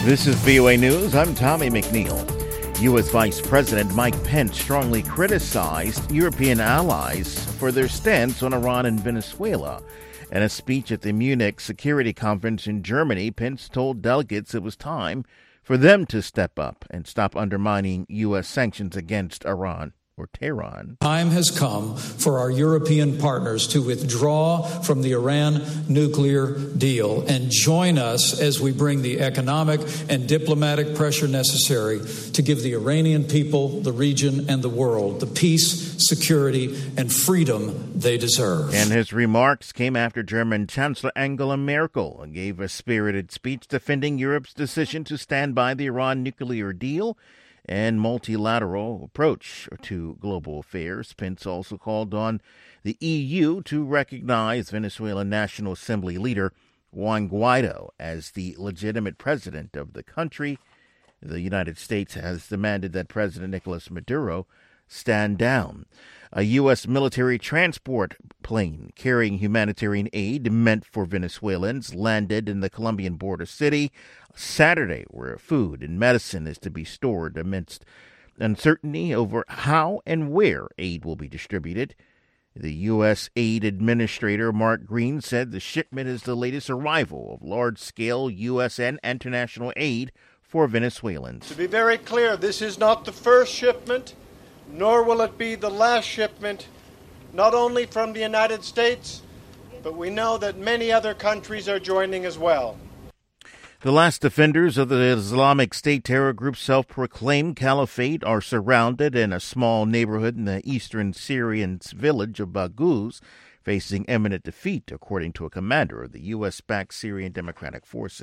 This is VOA News. I'm Tommy McNeil. U.S. Vice President Mike Pence strongly criticized European allies for their stance on Iran and Venezuela. In a speech at the Munich Security Conference in Germany, Pence told delegates it was time for them to step up and stop undermining U.S. sanctions against Iran or Tehran. Time has come for our European partners to withdraw from the Iran nuclear deal and join us as we bring the economic and diplomatic pressure necessary to give the Iranian people, the region, and the world the peace, security, and freedom they deserve. And his remarks came after German Chancellor Angela Merkel gave a spirited speech defending Europe's decision to stand by the Iran nuclear deal and multilateral approach to global affairs. Pence also called on the EU to recognize Venezuelan National Assembly leader Juan Guaido as the legitimate president of the country. The United States has demanded that President Nicolas Maduro stand down. A U.S. military transport plane carrying humanitarian aid meant for Venezuelans landed in the Colombian border city Saturday, where food and medicine is to be stored amidst uncertainty over how and where aid will be distributed. The U.S. Aid Administrator Mark Green said the shipment is the latest arrival of large-scale U.S. and international aid for Venezuelans. To be very clear, this is not the first shipment, nor will it be the last shipment, not only from the United States, but we know that many other countries are joining as well. The last defenders of the Islamic State terror group's self-proclaimed caliphate are surrounded in a small neighborhood in the eastern Syrian village of Baghouz, facing imminent defeat, according to a commander of the U.S.-backed Syrian Democratic Forces.